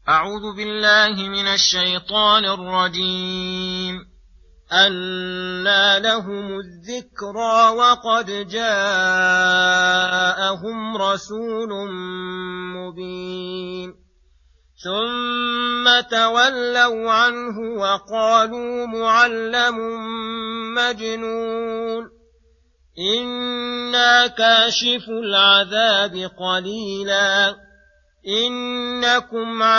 أعوذ بالله من الشيطان الرجيم. أنى لهم الذكرى وقد جاءهم رسول مبين ثم تولوا عنه وقالوا معلم مجنون إنا كاشف العذاب قليلا إنكم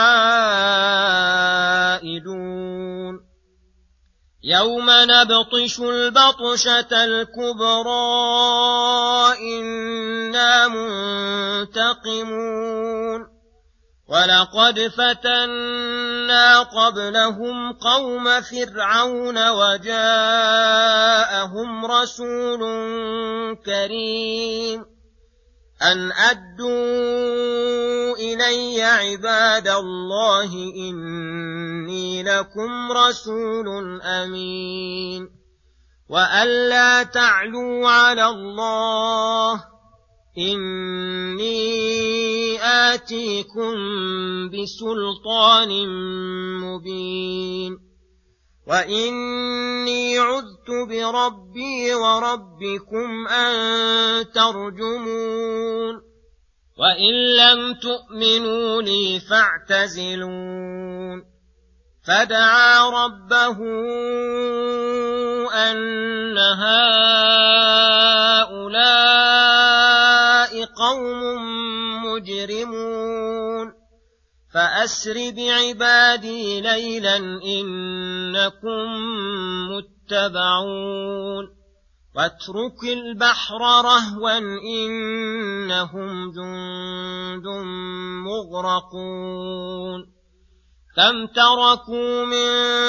عائدون يوم نبطش البطشة الكبرى إنا منتقمون ولقد فتنا قبلهم قوم فرعون وجاءهم رسول كريم أن أدوا إلي عباد الله إني لكم رسول أمين وأن لا تعلوا على الله إني آتيكم بسلطان مبين وإني عذت بربي وربكم أن ترجمون وإن لم تؤمنوا لي فاعتزلون فدعا ربه أن هؤلاء قوم مجرمون فأسر بعبادي ليلا إنكم متبعون واترك البحر رهوا إنهم جند مغرقون كم تركوا من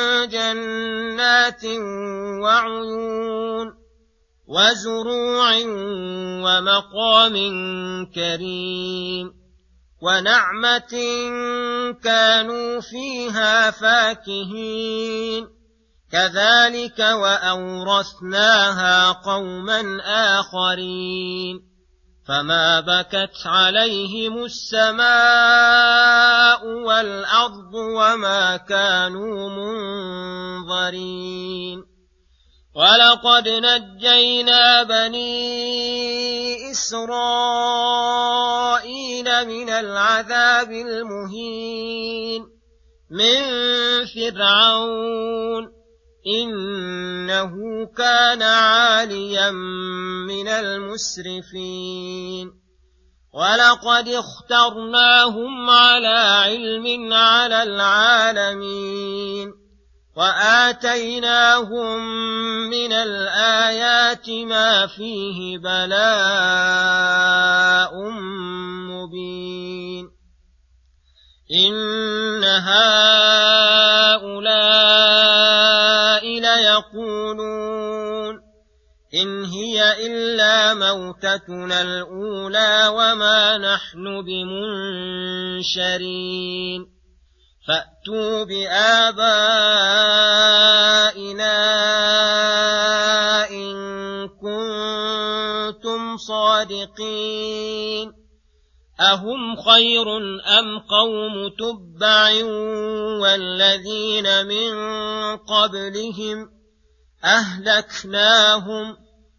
جنات وعيون وزروع ومقام كريم ونعمة كانوا فيها فاكهين كذلك وأورثناها قوما آخرين فما بكت عليهم السماء والأرض وما كانوا منظرين ولقد نجينا بني إسرائيل من العذاب المهين من فرعون إنه كان عاليا من المسرفين ولقد اخترناهم على علم على العالمين وآتيناهم من الآيات ما فيه بلاء مبين إن هؤلاء ليقولون إن هي إلا موتتنا الأولى وما نحن بمنشرين فأتوا بآبائنا إن كنتم صادقين أهم خير أم قوم تبع والذين من قبلهم أهلكناهم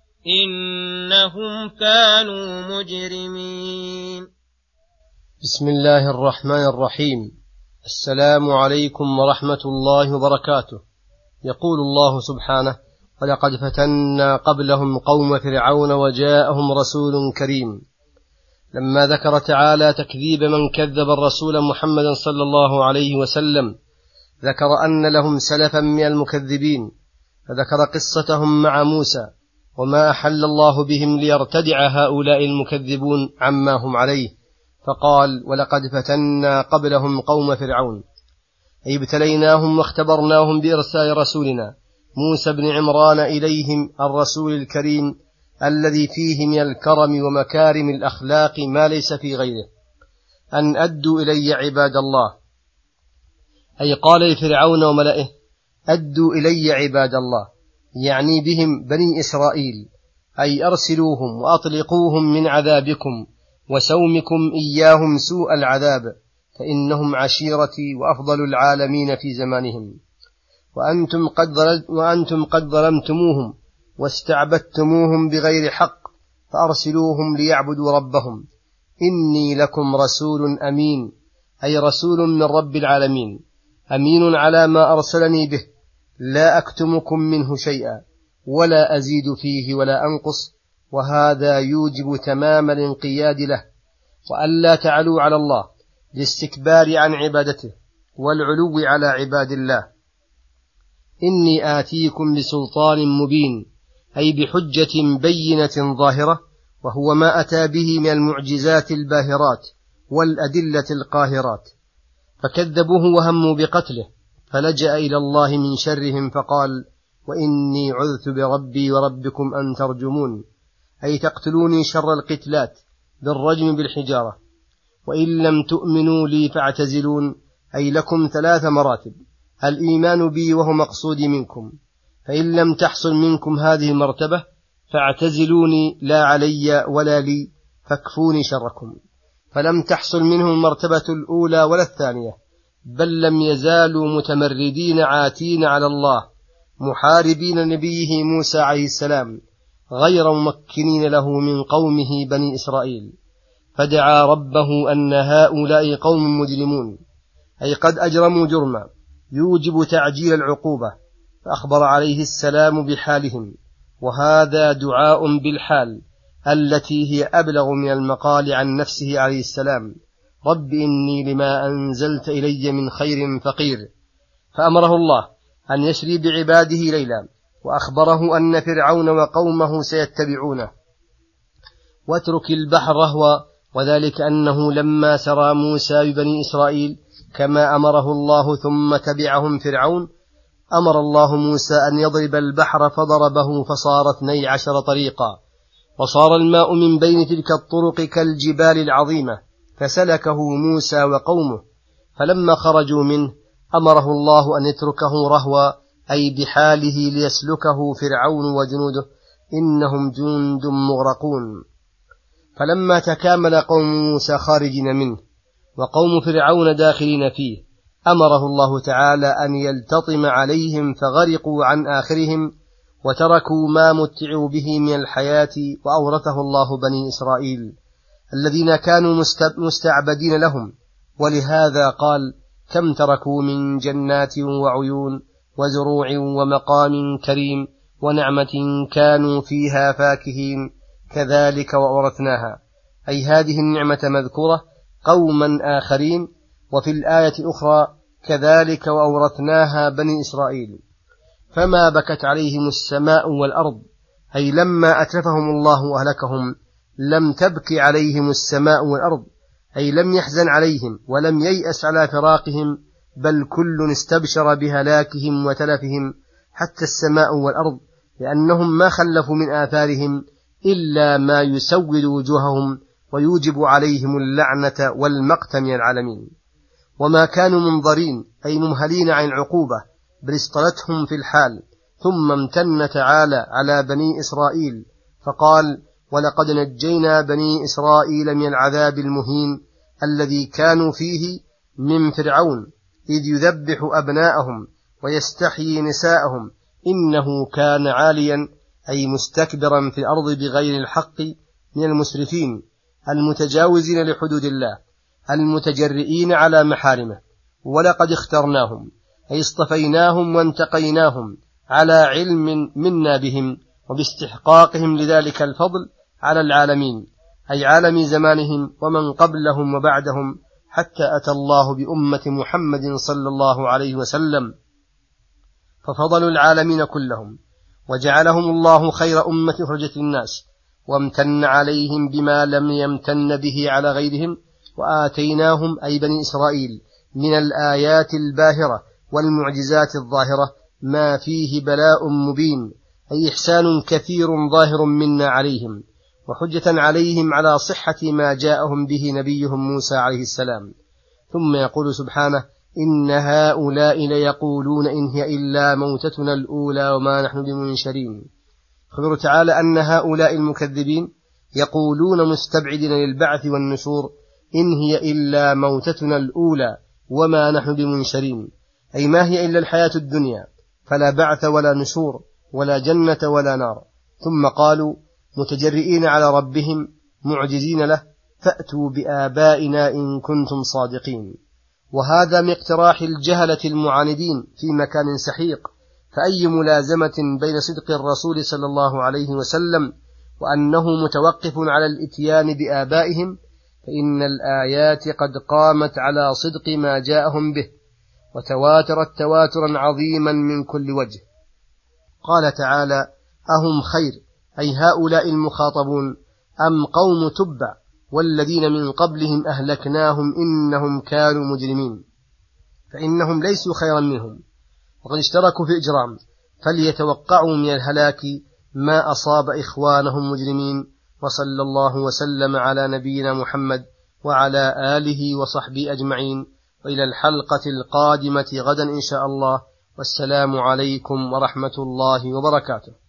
إنهم كانوا مجرمين. بسم الله الرحمن الرحيم. السلام عليكم ورحمة الله وبركاته. يقول الله سبحانه: ولقد فتنا قبلهم قوم فرعون وجاءهم رسول كريم. لما ذكر تعالى تكذيب من كذب الرسول محمد صلى الله عليه وسلم ذكر أن لهم سلفا من المكذبين، فذكر قصتهم مع موسى وما أحل الله بهم ليرتدع هؤلاء المكذبون عما هم عليه، فقال: ولقد فتنا قبلهم قوم فرعون، أي ابتليناهم واختبرناهم بإرسال رسولنا موسى بن عمران إليهم الرسول الكريم الذي فيه من الكرم ومكارم الأخلاق ما ليس في غيره، أن أدوا إلي عباد الله، أي قال لفرعون وملئه: أدوا إلي عباد الله، يعني بهم بني إسرائيل، أي أرسلوهم وأطلقوهم من عذابكم وسومكم إياهم سوء العذاب، فإنهم عشيرتي وأفضل العالمين في زمانهم، وأنتم قد ظلمتموهم واستعبدتموهم بغير حق، فأرسلوهم ليعبدوا ربهم. إني لكم رسول أمين، أي رسول من رب العالمين، أمين على ما أرسلني به، لا أكتمكم منه شيئا ولا أزيد فيه ولا أنقص، وهذا يوجب تمام الانقياد له، وألا تعلوا على الله للاستكبار عن عبادته والعلو على عباد الله. إني آتيكم بسلطان مبين، أي بحجة بينة ظاهرة، وهو ما أتى به من المعجزات الباهرات والأدلة القاهرات، فكذبوه وهموا بقتله، فلجأ إلى الله من شرهم فقال: وإني عذت بربي وربكم أن ترجمون، أي تقتلوني شر القتلات بالرجم بالحجارة. وإن لم تؤمنوا لي فاعتزلون، أي لكم 3 مراتب: الإيمان بي وهو مقصودي منكم، فإن لم تحصل منكم هذه المرتبة فاعتزلوني لا علي ولا لي، فاكفوني شركم. فلم تحصل منهم المرتبة الأولى ولا الثانية، بل لم يزالوا متمردين عاتين على الله، محاربين نبيه موسى عليه السلام، غير ممكنين له من قومه بني إسرائيل. فدعا ربه أن هؤلاء قوم مجرمون، أي قد أجرموا جرما يوجب تعجيل العقوبة، فأخبر عليه السلام بحالهم، وهذا دعاء بالحال التي هي أبلغ من المقال عن نفسه عليه السلام: رب إني لما أنزلت إلي من خير فقير. فأمره الله أن يسري بعباده ليلا، وأخبره أن فرعون وقومه سيتبعونه. واترك البحر رهوا، وذلك أنه لما سرى موسى ببني إسرائيل كما أمره الله ثم تبعهم فرعون، أمر الله موسى أن يضرب البحر، فضربه فصار 12 طريقا، وصار الماء من بين تلك الطرق كالجبال العظيمة، فسلكه موسى وقومه. فلما خرجوا منه أمره الله أن يتركه رهوا، أي بحاله، ليسلكه فرعون وجنوده، إنهم جند مغرقون. فلما تكامل قوم موسى خارجين منه وقوم فرعون داخلين فيه، أمره الله تعالى أن يلتطم عليهم، فغرقوا عن آخرهم، وتركوا ما متعوا به من الحياة، وأورثه الله بني إسرائيل الذين كانوا مستعبدين لهم. ولهذا قال: كم تركوا من جنات وعيون وزروع ومقام كريم ونعمة كانوا فيها فاكهين، كذلك وأورثناها، أي هذه النعمة مذكورة قوما آخرين. وفي الآية أخرى: كذلك وأورثناها بني إسرائيل. فما بكت عليهم السماء والأرض، أي لما أتلفهم الله وأهلكهم لم تبكي عليهم السماء والأرض، أي لم يحزن عليهم ولم ييأس على فراقهم، بل كل استبشر بهلاكهم وتلفهم، حتى السماء والأرض، لأنهم ما خلفوا من آثارهم إلا ما يسود وجوههم ويوجب عليهم اللعنة والمقت من العالمين. وما كانوا منظرين، أي ممهلين عن العقوبة، بل اصطلتهم في الحال. ثم امتن تعالى على بني إسرائيل فقال: ولقد نجينا بني إسرائيل من العذاب المهين الذي كانوا فيه من فرعون، إذ يذبح أبناءهم ويستحيي نساءهم، إنه كان عاليا، أي مستكبرا في الأرض بغير الحق، من المسرفين المتجاوزين لحدود الله، المتجرئين على محارمه. ولقد اخترناهم، أي اصطفيناهم وانتقيناهم على علم منا بهم، وباستحقاقهم لذلك الفضل على العالمين، أي عالم زمانهم ومن قبلهم وبعدهم، حتى أتى الله بأمة محمد صلى الله عليه وسلم، ففضلوا العالمين كلهم، وجعلهم الله خير أمة أخرجت للناس، وامتن عليهم بما لم يمتن به على غيرهم. وآتيناهم، أي بني إسرائيل، من الآيات الباهرة والمعجزات الظاهرة ما فيه بلاء مبين، أي إحسان كثير ظاهر منا عليهم، وحجة عليهم على صحة ما جاءهم به نبيهم موسى عليه السلام. ثم يقول سبحانه: إن هؤلاء ليقولون إن هي إلا موتتنا الأولى وما نحن بمنشرين. خبر تعالى أن هؤلاء المكذبين يقولون مستبعدين للبعث والنشور إن هي إلا موتتنا الأولى وما نحن بمنشرين، أي ما هي إلا الحياة الدنيا، فلا بعث ولا نشور ولا جنة ولا نار. ثم قالوا متجرئين على ربهم معجزين له فأتوا بآبائنا إن كنتم صادقين. وهذا من اقتراح الجهلة المعاندين في مكان سحيق، فأي ملازمة بين صدق الرسول صلى الله عليه وسلم وأنه متوقف على الإتيان بآبائهم، فإن الآيات قد قامت على صدق ما جاءهم به وتواترت تواترا عظيما من كل وجه. قال تعالى أهم خير، أي هؤلاء المخاطبون، أم قوم تبع والذين من قبلهم أهلكناهم إنهم كانوا مجرمين، فإنهم ليسوا خيرا منهم وقد اشتركوا في الإجرام، فليتوقعوا من الهلاك ما أصاب إخوانهم مجرمين. وصلى الله وسلم على نبينا محمد وعلى آله وصحبه أجمعين، وإلى الحلقة القادمة غدا إن شاء الله، والسلام عليكم ورحمة الله وبركاته.